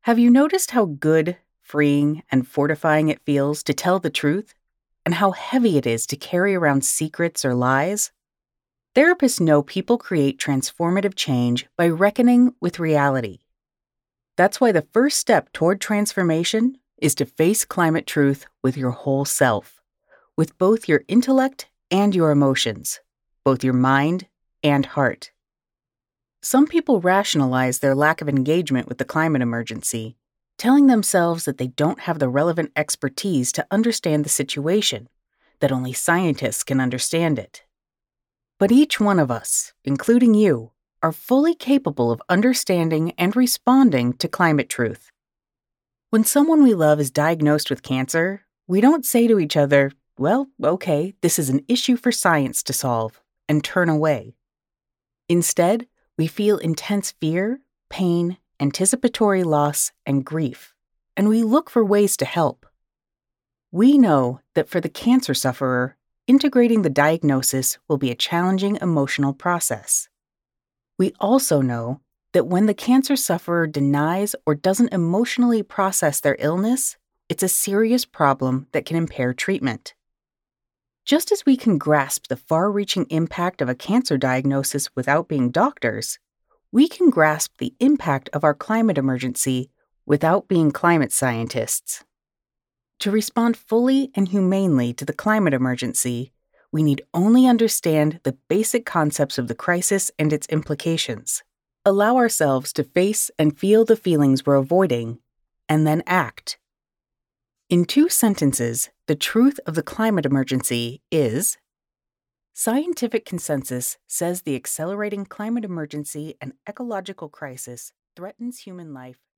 Have you noticed how good, freeing, and fortifying it feels to tell the truth, and how heavy it is to carry around secrets or lies? Therapists know people create transformative change by reckoning with reality. That's why the first step toward transformation is to face climate truth with your whole self, with both your intellect and your emotions, both your mind and heart. Some people rationalize their lack of engagement with the climate emergency, telling themselves that they don't have the relevant expertise to understand the situation, that only scientists can understand it. But each one of us, including you, are fully capable of understanding and responding to climate truth. When someone we love is diagnosed with cancer, we don't say to each other, "Well, okay, this is an issue for science to solve," and turn away. Instead, we feel intense fear, pain, anticipatory loss, and grief, and we look for ways to help. We know that for the cancer sufferer, integrating the diagnosis will be a challenging emotional process. We also know that when the cancer sufferer denies or doesn't emotionally process their illness, it's a serious problem that can impair treatment. Just as we can grasp the far-reaching impact of a cancer diagnosis without being doctors, we can grasp the impact of our climate emergency without being climate scientists. To respond fully and humanely to the climate emergency, we need only understand the basic concepts of the crisis and its implications, allow ourselves to face and feel the feelings we're avoiding, and then act. In 2 sentences, the truth of the climate emergency is: scientific consensus says the accelerating climate emergency and ecological crisis threatens human life